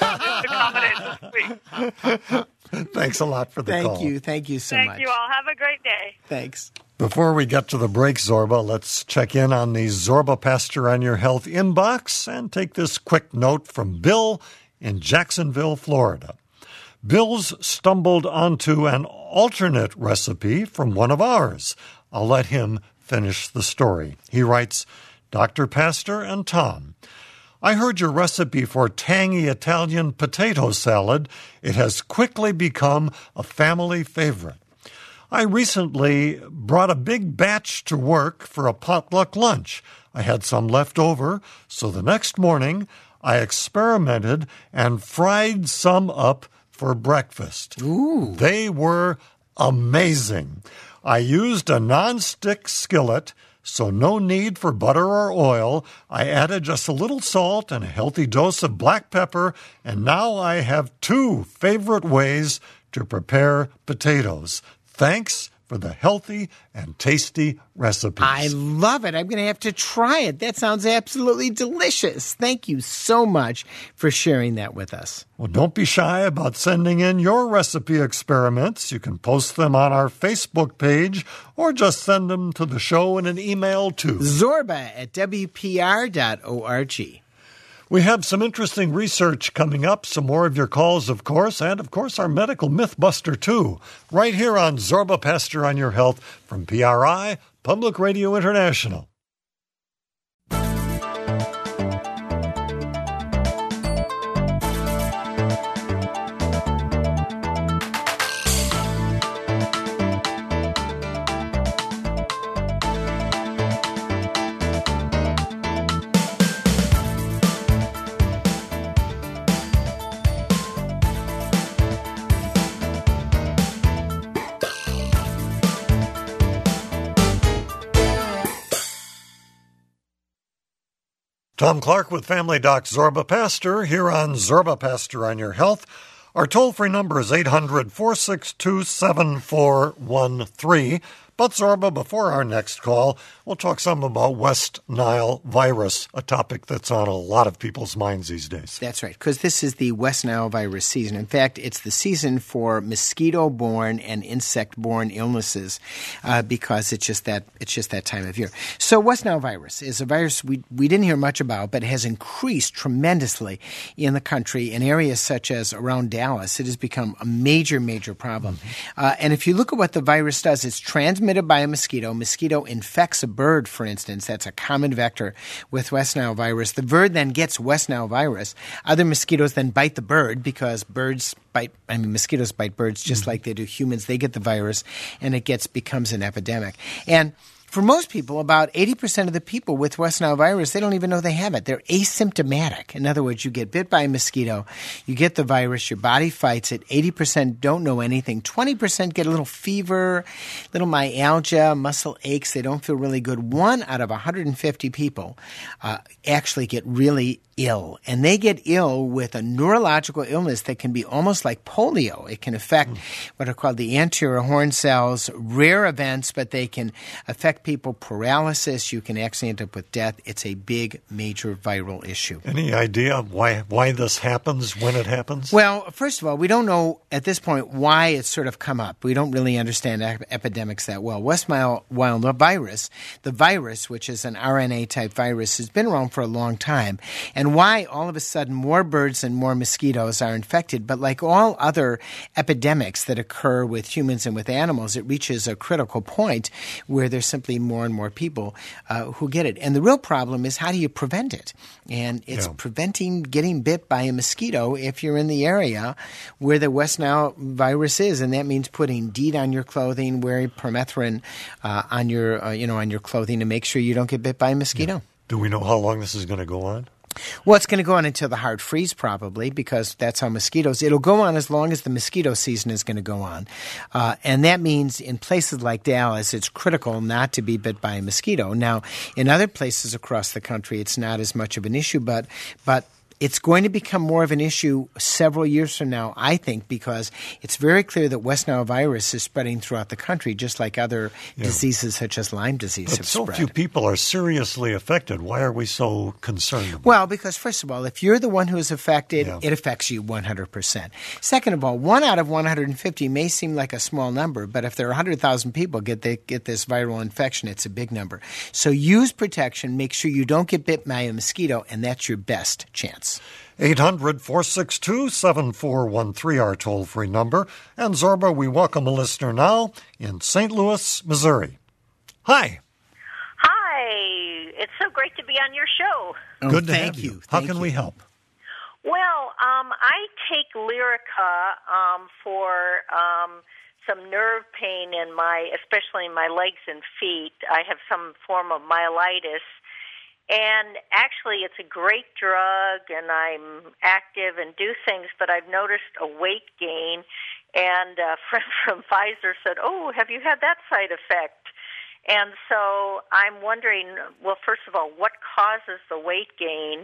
to accommodate this week. Thanks a lot for the Thank call. you. Thank you so Thank much. you all. Have a great day. Thanks. Before we get to the break, Zorba, let's check in on the Zorba Pastor on Your Health inbox and take this quick note from Bill in Jacksonville, Florida. Bill's stumbled onto an alternate recipe from one of ours. I'll let him finish the story. He writes, Doctor Pastor and Tom, I heard your recipe for tangy Italian potato salad. It has quickly become a family favorite. I recently brought a big batch to work for a potluck lunch. I had some left over, so the next morning I experimented and fried some up for breakfast. Ooh. They were amazing. I used a non-stick skillet, so no need for butter or oil. I added just a little salt and a healthy dose of black pepper, and now I have two favorite ways to prepare potatoes. Thanks for the healthy and tasty recipes. I love it. I'm going to have to try it. That sounds absolutely delicious. Thank you so much for sharing that with us. Well, don't be shy about sending in your recipe experiments. You can post them on our Facebook page or just send them to the show in an email to Zorba at W P R dot org. We have some interesting research coming up, some more of your calls, of course, and, of course, our medical mythbuster, too, right here on Zorba Pastor on Your Health from P R I, Public Radio International. Tom Clark with Family Doc Zorba Pastor here on Zorba Pastor on Your Health. Our toll-free number is eight hundred, four six two, seven four one three. But, Zorba, before our next call, we'll talk some about West Nile virus, a topic that's on a lot of people's minds these days. That's right, because this is the West Nile virus season. In fact, it's the season for mosquito-borne and insect-borne illnesses uh, because it's just that it's just that time of year. So West Nile virus is a virus we, we didn't hear much about, but it has increased tremendously in the country. In areas such as around Dallas, it has become a major, major problem. Mm-hmm. Uh, and if you look at what the virus does, it's transmitted by a mosquito. Mosquito infects a bird, for instance. That's a common vector with West Nile virus. The bird then gets West Nile virus. Other mosquitoes then bite the bird because birds bite, I mean, mosquitoes bite birds just mm-hmm. like they do humans. They get the virus, and it gets becomes an epidemic. And for most people, about eighty percent of the people with West Nile virus, they don't even know they have it. They're asymptomatic. In other words, you get bit by a mosquito, you get the virus, your body fights it. eighty percent don't know anything. twenty percent get a little fever, little myalgia, muscle aches. They don't feel really good. One out of one hundred fifty people uh, actually get really ill, and they get ill with a neurological illness that can be almost like polio. It can affect mm. what are called the anterior horn cells, rare events, but they can affect people, paralysis. You can actually end up with death. It's a big, major viral issue. Any idea why why this happens, when it happens? Well, first of all, we don't know at this point why it's sort of come up. We don't really understand ep- epidemics that well. West Nile virus, the virus, which is an R N A-type virus, has been around for a long time, and and why all of a sudden more birds and more mosquitoes are infected. But like all other epidemics that occur with humans and with animals, it reaches a critical point where there's simply more and more people uh, who get it. And the real problem is, how do you prevent it? And it's yeah. preventing getting bit by a mosquito if you're in the area where the West Nile virus is, and that means putting DEET on your clothing, wearing permethrin uh, on your uh, you know on your clothing to make sure you don't get bit by a mosquito. Yeah. Do we know how long this is going to go on? Well, it's going to go on until the hard freeze, probably, because that's how mosquitoes – it'll go on as long as the mosquito season is going to go on. Uh, and that means in places like Dallas, it's critical not to be bit by a mosquito. Now, in other places across the country, it's not as much of an issue, but but – it's going to become more of an issue several years from now, I think, because it's very clear that West Nile virus is spreading throughout the country, just like other yeah. diseases such as Lyme disease but have so spread. Few people are seriously affected. Why are we so concerned? Well, because first of all, if you're the one who is affected, yeah. it affects you one hundred percent. Second of all, one out of one hundred fifty may seem like a small number, but if there are one hundred thousand people get the, get this viral infection, it's a big number. So use protection. Make sure you don't get bit by a mosquito, and that's your best chance. eight hundred, four six two, seven four one three, our toll-free number. And Zorba, we welcome a listener now in Saint Louis, Missouri. Hi. Hi. It's so great to be on your show. Oh, Good to thank have you. you. How Thank can you. we help? Well, um, I take Lyrica um, for um, some nerve pain in my, especially in my legs and feet. I have some form of myelitis. And actually, it's a great drug, and I'm active and do things, but I've noticed a weight gain, And a friend from Pfizer said, "Oh, have you had that side effect?" And so I'm wondering, well, first of all, what causes the weight gain?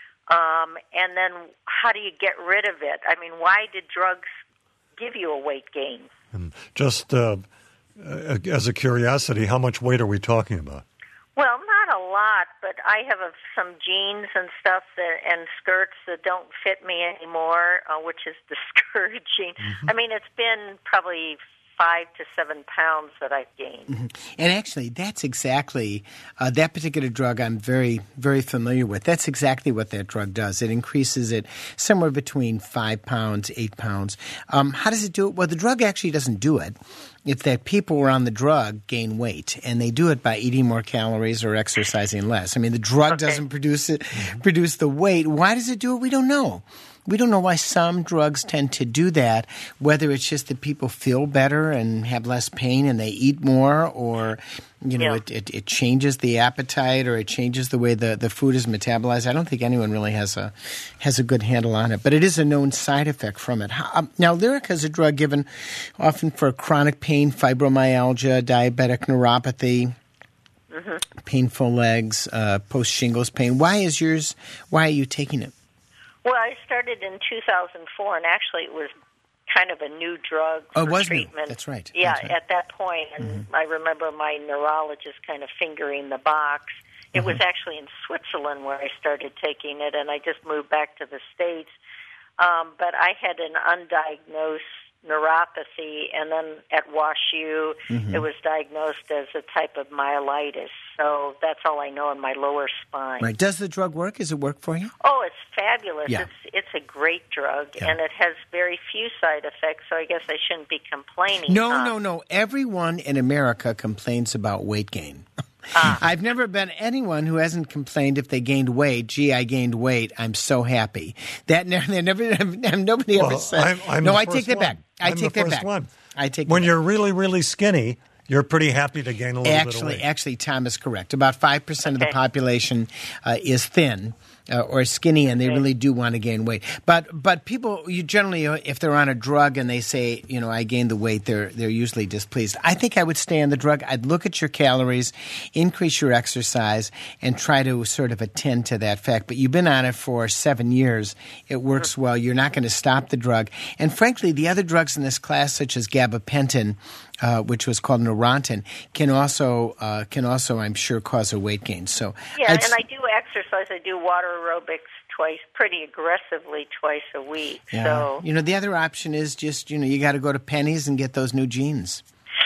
Um, and then how do you get rid of it? I mean, why did drugs give you a weight gain? And just uh, as a curiosity, how much weight are we talking about? Well, not a lot, but I have a, some jeans and stuff that, and skirts that don't fit me anymore, uh, which is discouraging. Mm-hmm. I mean, it's been probably five to seven pounds that I've gained. Mm-hmm. And actually, that's exactly, uh, that particular drug I'm very, very familiar with. That's exactly what that drug does. It increases it somewhere between five pounds, eight pounds. Um, how does it do it? Well, the drug actually doesn't do it. It's that people who are on the drug gain weight, and they do it by eating more calories or exercising less. I mean, the drug okay. doesn't produce it, produce the weight. Why does it do it? We don't know. We don't know why some drugs tend to do that, whether it's just that people feel better and have less pain and they eat more, or, you know, yeah. it, it, it changes the appetite or it changes the way the, the food is metabolized. I don't think anyone really has a has a good handle on it, but it is a known side effect from it. How, um, now, Lyrica is a drug given often for chronic pain, fibromyalgia, diabetic neuropathy, mm-hmm. painful legs, uh, post-shingles pain. Why is yours, why are you taking it? Well, I started in two thousand four, and actually it was kind of a new drug for oh, it was treatment. New. That's right. Yeah, That's right. at that point, and mm-hmm. I remember my neurologist kind of fingering the box. It mm-hmm. was actually in Switzerland where I started taking it, and I just moved back to the States. Um, but I had an undiagnosed neuropathy, and then at WashU, mm-hmm. it was diagnosed as a type of myelitis. So that's all I know in my lower spine. Right. Does the drug work? Does it work for you? Oh, it's fabulous. Yeah. It's it's a great drug, yeah. and it has very few side effects, so I guess I shouldn't be complaining. No, um, no, no. Everyone in America complains about weight gain. Ah. I've never been anyone who hasn't complained if they gained weight. Gee, I gained weight. I'm so happy. That never, never nobody well, ever said. I'm, I'm no, the I take that one. back. I I'm take the that first back. One. I take when that you're back. really, really skinny, you're pretty happy to gain a little actually, bit of weight. Actually, Tom is correct. About five percent okay. of the population uh, is thin. Uh, or skinny, and they really do want to gain weight. But but people, you generally, if they're on a drug and they say, you know, I gained the weight, they're they're usually displeased. I think I would stay on the drug. I'd look at your calories, increase your exercise, and try to sort of attend to that fact. But you've been on it for seven years. It works well. You're not going to stop the drug. And frankly, the other drugs in this class, such as gabapentin, uh, which was called Neurontin, can also uh, can also, I'm sure, cause a weight gain. So yeah, I'd, and I do exercise. I do water aerobics twice, pretty aggressively twice a week. Yeah. So you know, the other option is just, you know, you got to go to Penny's and get those new jeans.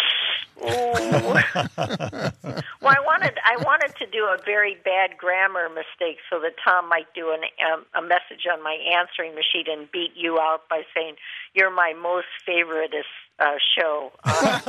well, I wanted I wanted to do a very bad grammar mistake so that Tom might do an, um, a message on my answering machine and beat you out by saying you're my most favoriteest uh, show. Uh,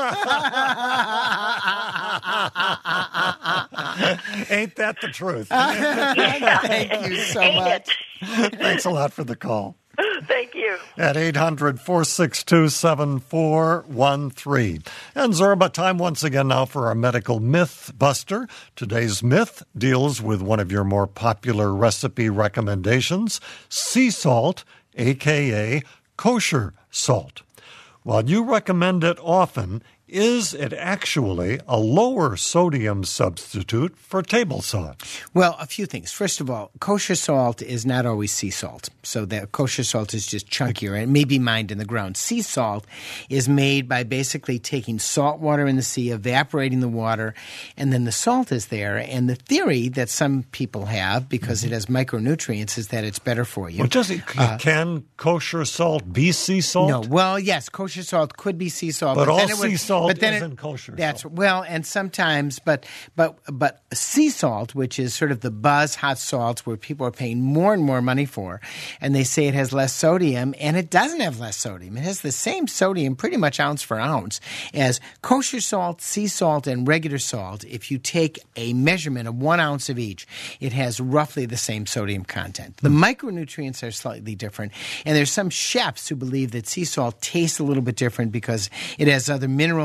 Ain't that the truth? yeah. Thank you so Ain't much. it? Thanks a lot for the call. Thank you. At eight hundred, four six two, seven four one three. And Zorba, time once again now for our medical myth buster. Today's myth deals with one of your more popular recipe recommendations, sea salt, a k a kosher salt. While you recommend it often, is it actually a lower sodium substitute for table salt? Well, a few things. First of all, kosher salt is not always sea salt. So that kosher salt is just chunkier and it may be mined in the ground. Sea salt is made by basically taking salt water in the sea, evaporating the water, and then the salt is there. And the theory that some people have, because mm-hmm. it has micronutrients, is that it's better for you. Well, does it, uh, can kosher salt be sea salt? No. Well, yes, kosher salt could be sea salt. But, but all then it would, sea salt but then isn't it, kosher that's, salt. Well, and sometimes, but but but sea salt, which is sort of the buzz hot salts where people are paying more and more money for, and they say it has less sodium, and it doesn't have less sodium. It has the same sodium, pretty much ounce for ounce, as kosher salt, sea salt, and regular salt. If you take a measurement of one ounce of each, it has roughly the same sodium content. The mm. micronutrients are slightly different, and there's some chefs who believe that sea salt tastes a little bit different because it has other minerals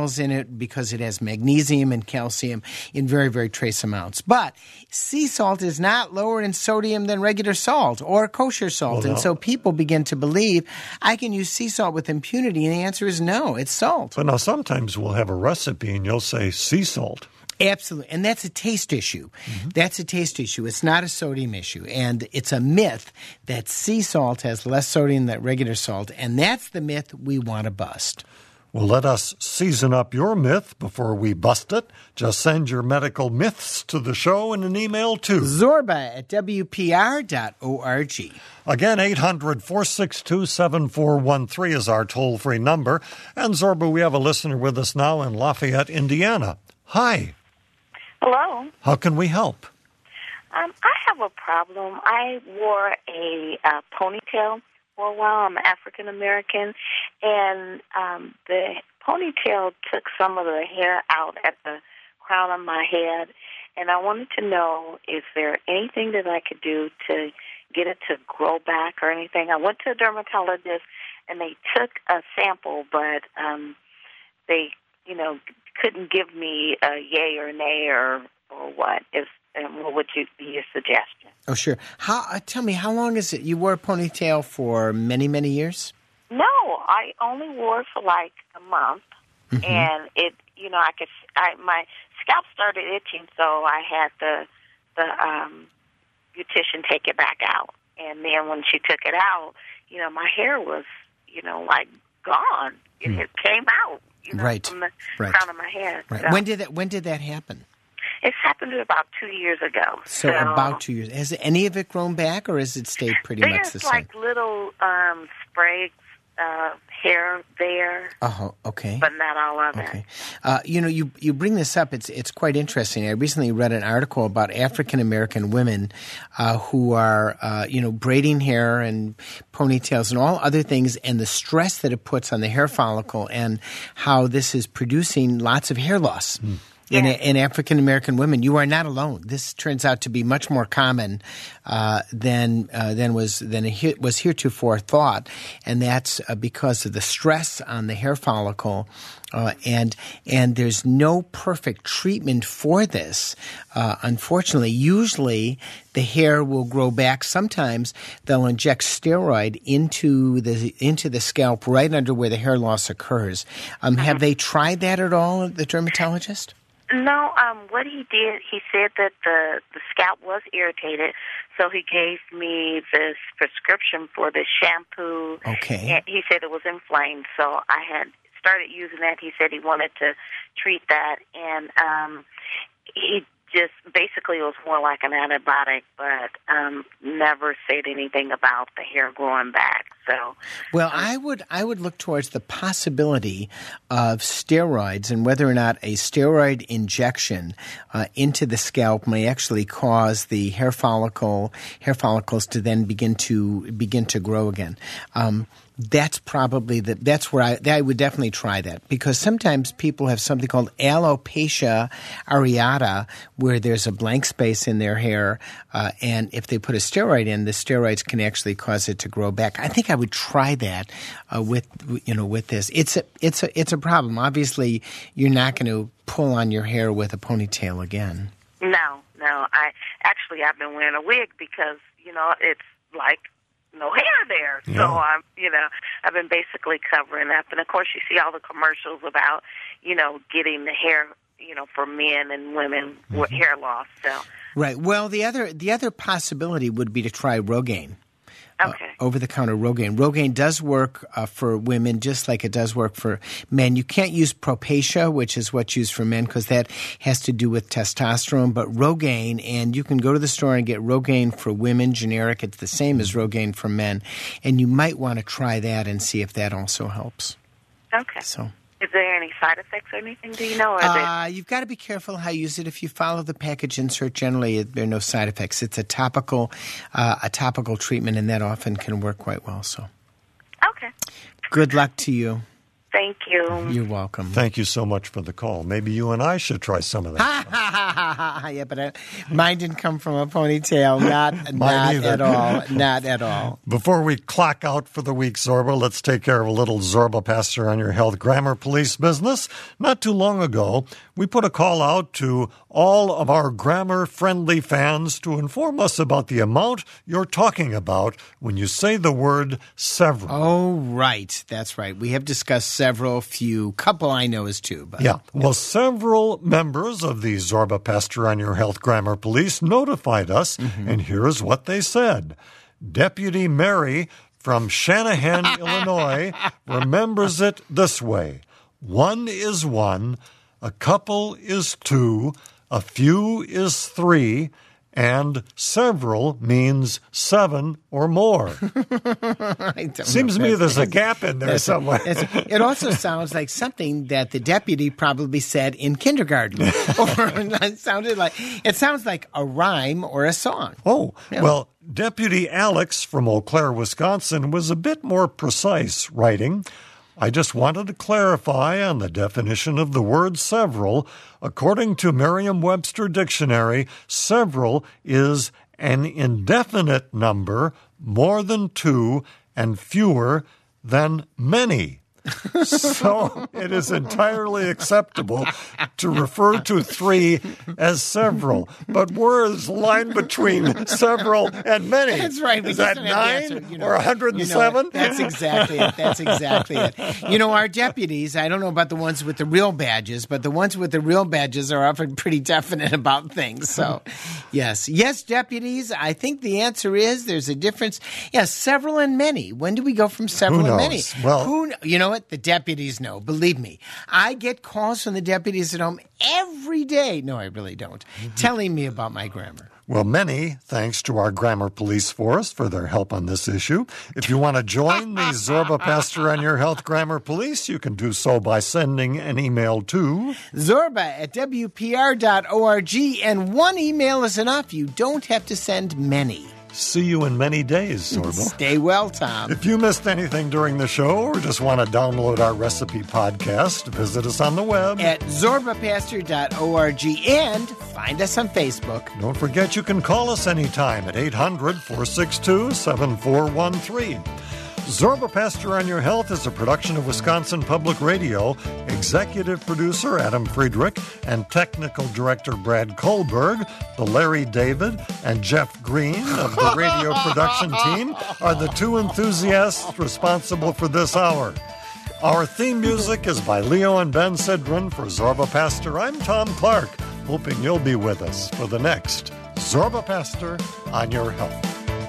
minerals in it because it has magnesium and calcium in very, very trace amounts. But sea salt is not lower in sodium than regular salt or kosher salt. Well, and so people begin to believe I can use sea salt with impunity. And the answer is no, it's salt. But now sometimes we'll have a recipe and you'll say sea salt. Absolutely. And that's a taste issue. Mm-hmm. That's a taste issue. It's not a sodium issue. And it's a myth that sea salt has less sodium than regular salt. And that's the myth we want to bust. Well, let us season up your myth before we bust it. Just send your medical myths to the show in an email to Zorba at W P R dot org. Again, eight hundred, four six two, seven four one three is our toll-free number. And Zorba, we have a listener with us now in Lafayette, Indiana. Hi. Hello. How can we help? Um, I have a problem. I wore a uh, ponytail for a while. I'm African American, and um, the ponytail took some of the hair out at the crown of my head. And I wanted to know, is there anything that I could do to get it to grow back or anything? I went to a dermatologist, and they took a sample, but um, they, you know, couldn't give me a yay or nay or, or what. Is um, what would you be your suggestion? Oh, sure. How? Uh, tell me, how long is it? You wore a ponytail for many, many years? No, I only wore it for like a month, mm-hmm. and it, you know, I could, I my scalp started itching, so I had the the um, beautician take it back out, and then when she took it out, you know, my hair was, you know, like gone. It, mm. it came out. You know, right, from the right. crown of my head. Right. So. When did that? When did that happen? It's happened about two years ago. So, so about two years. Has any of it grown back, or has it stayed pretty much the same? There's like little um, sprays uh, hair there. Oh, okay. But not all of okay. it. Uh, you know, you you bring this up. It's it's quite interesting. I recently read an article about African American women uh, who are uh, you know braiding hair and ponytails and all other things, and the stress that it puts on the hair follicle, and how this is producing lots of hair loss. Mm. In, yes. in African American women. You are not alone. This turns out to be much more common uh, than uh, than was than it was heretofore thought, and that's uh, because of the stress on the hair follicle. Uh, and and there's no perfect treatment for this. Uh, unfortunately, usually the hair will grow back. Sometimes they'll inject steroid into the into the scalp right under where the hair loss occurs. Um, have they tried that at all, the dermatologist? No, um, what he did, he said that the, the scalp was irritated, so he gave me this prescription for the shampoo. Okay. And he said it was inflamed, so I had started using that. He said he wanted to treat that, and um, he just basically it was more like an antibiotic, but um, never said anything about the hair growing back. So, well, I would I would look towards the possibility of steroids and whether or not a steroid injection uh, into the scalp may actually cause the hair follicle hair follicles to then begin to begin to grow again. Um, That's probably the, that's where I, I would definitely try that, because sometimes people have something called alopecia areata, where there's a blank space in their hair, uh, and if they put a steroid in, the steroids can actually cause it to grow back. I think I would try that uh, with you know with this. It's a it's a it's a problem. Obviously, you're not going to pull on your hair with a ponytail again. No, no. I actually I've been wearing a wig because you know it's like. No hair there, so yeah. I'm, you know, I've been basically covering up. And of course, you see all the commercials about, you know, getting the hair, you know, for men and women mm-hmm. with hair loss. So right. Well, the other the other possibility would be to try Rogaine. Okay. Uh, over-the-counter Rogaine. Rogaine does work uh, for women just like it does work for men. You can't use Propecia, which is what's used for men, because that has to do with testosterone. But Rogaine, and you can go to the store and get Rogaine for women, generic. It's the same as Rogaine for men. And you might want to try that and see if that also helps. Okay. So. Is there any side effects or anything? Do you know? Or uh, you've got to be careful how you use it. If you follow the package insert, generally there are no side effects. It's a topical, uh, a topical treatment, and that often can work quite well. So, okay. Good luck to you. Thank you. You're welcome. Thank you so much for the call. Maybe you and I should try some of that. Yeah, but I, mine didn't come from a ponytail. Not, not either. at all. Not at all. Before we clock out for the week, Zorba, let's take care of a little Zorba Pastor on Your Health Grammar Police business. Not too long ago, we put a call out to all of our grammar-friendly fans to inform us about the amount you're talking about when you say the word several. Oh, right. That's right. We have discussed several, few, couple I know is two. But Yeah. Well, several members of the Zorba Pastor on Your Health Grammar Police notified us, mm-hmm. and here's what they said. Deputy Mary from Shanahan, Illinois, remembers it this way. One is one, a couple is two, a few is three, and several means seven or more. Seems to me there's a gap in there somewhere. It also sounds like something that the deputy probably said in kindergarten. Or it sounded like it sounds like a rhyme or a song. Oh, yeah. Well, Deputy Alex from Eau Claire, Wisconsin, was a bit more precise, writing, I just wanted to clarify on the definition of the word several. According to Merriam-Webster Dictionary, several is an indefinite number, more than two, and fewer than many. So it is entirely acceptable to refer to three as several. But words line between several and many. That's right. We Is that nine you know, or one hundred seven? You know, that's exactly it. That's exactly it. You know, our deputies, I don't know about the ones with the real badges, but the ones with the real badges are often pretty definite about things. So, yes. Yes, deputies, I think the answer is there's a difference. Yes, several and many. When do we go from several Who and knows? many? Well, Who, you know what? The deputies know. Believe me. I get calls from the deputies at home every day. No, I really don't. Mm-hmm. Telling me about my grammar. Well, many thanks to our grammar police force for their help on this issue. If you want to join the Zorba Pastor on Your Health Grammar Police, you can do so by sending an email to Zorba at W P R dot org, and one email is enough. You don't have to send many. See you in many days, Zorba. Stay well, Tom. If you missed anything during the show or just want to download our recipe podcast, visit us on the web at Zorba Pastor dot org and find us on Facebook. Don't forget you can call us anytime at eight hundred, four six two, seven four one three. Zorba Pastor on Your Health is a production of Wisconsin Public Radio. Executive producer Adam Friedrich and technical director Brad Kohlberg. The Larry David and Jeff Green of the radio production team are the two enthusiasts responsible for this hour. Our theme music is by Leo and Ben Sidran. For Zorba Pastor, I'm Tom Clark, hoping you'll be with us for the next Zorba Pastor on Your Health.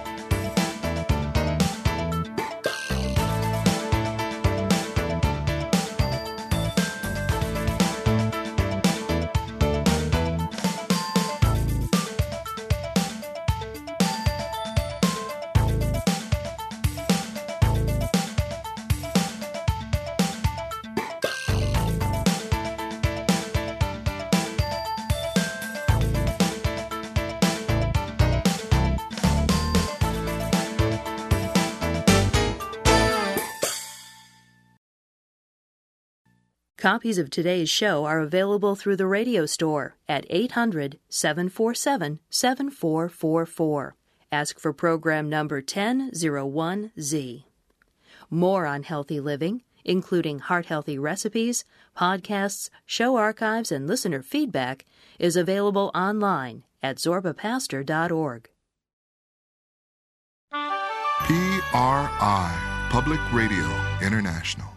Copies of today's show are available through the radio store at eight hundred, seven four seven, seven four four four. Ask for program number ten oh one Z. More on healthy living, including heart-healthy recipes, podcasts, show archives, and listener feedback, is available online at Zorba Pastor dot org. P R I, Public Radio International.